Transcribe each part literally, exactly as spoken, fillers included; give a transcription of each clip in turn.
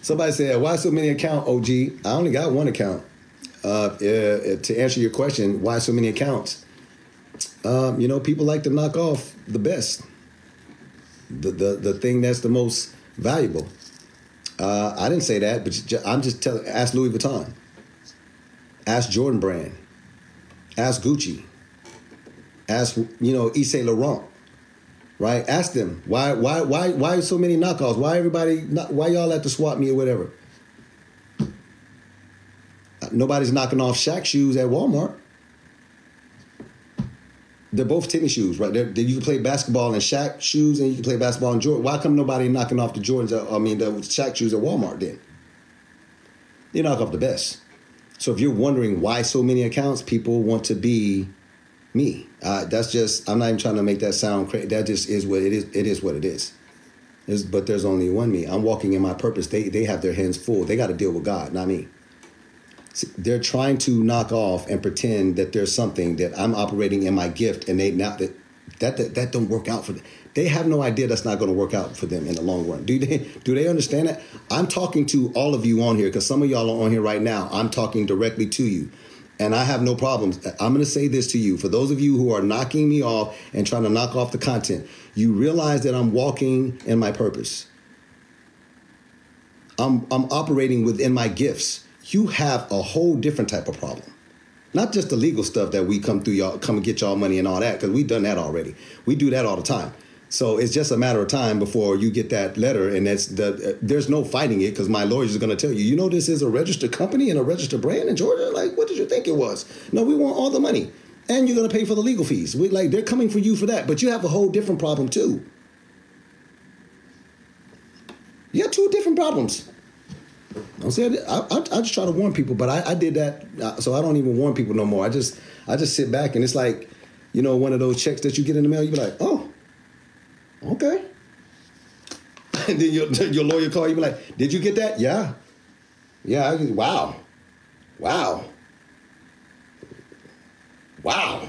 Somebody said, why so many accounts, O G? I only got one account. Uh, uh, to answer your question, why so many accounts? Um, you know, people like to knock off the best. The the, the thing that's the most valuable. Uh, I didn't say that, but I'm just telling. Ask Louis Vuitton. Ask Jordan Brand. Ask Gucci. Ask, you know, Yves Saint Laurent. Right? Ask them why why why why so many knockoffs? Why everybody? Why y'all at the swap meet or whatever? Nobody's knocking off Shaq shoes at Walmart. They're both tennis shoes, right? They're, you can play basketball in Shaq shoes and you can play basketball in Jordan. Why come nobody knocking off the Jordans? I mean, the Shaq shoes at Walmart then? They knock off the best. So if you're wondering why so many accounts, people want to be me. Uh, that's just, I'm not even trying to make that sound crazy. That just is what it is. It is what it is. It's, but there's only one me. I'm walking in my purpose. They they have their hands full. They got to deal with God, not me. They're trying to knock off and pretend that there's something that I'm operating in my gift, and they not that that that, that don't work out for them. They have no idea that's not going to work out for them in the long run. Do they? Do they understand that? I'm talking to all of you on here because some of y'all are on here right now. I'm talking directly to you, and I have no problems. I'm going to say this to you. For those of you who are knocking me off and trying to knock off the content, you realize that I'm walking in my purpose. I'm I'm operating within my gifts. You have a whole different type of problem. Not just the legal stuff that we come through, y'all come and get y'all money and all that, because we've done that already. We do that all the time. So it's just a matter of time before you get that letter, and that's the uh, there's no fighting it because my lawyers are going to tell you, you know, this is a registered company and a registered brand in Georgia. Like, what did you think it was? No, we want all the money, and you're going to pay for the legal fees. We like they're coming for you for that, but you have a whole different problem too. You have two different problems. I'm saying I, I, I just try to warn people, but I, I did that, so I don't even warn people no more. I just I just sit back, and it's like, you know, one of those checks that you get in the mail. You be like, oh, okay. And then your your lawyer call you, be like, did you get that? Yeah, yeah. I, wow, wow, wow.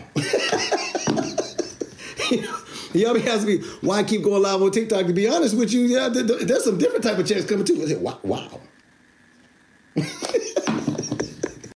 Y'all be asking me why I keep going live on TikTok. To be honest with you, yeah, there's some different type of checks coming too. I said, wow, wow.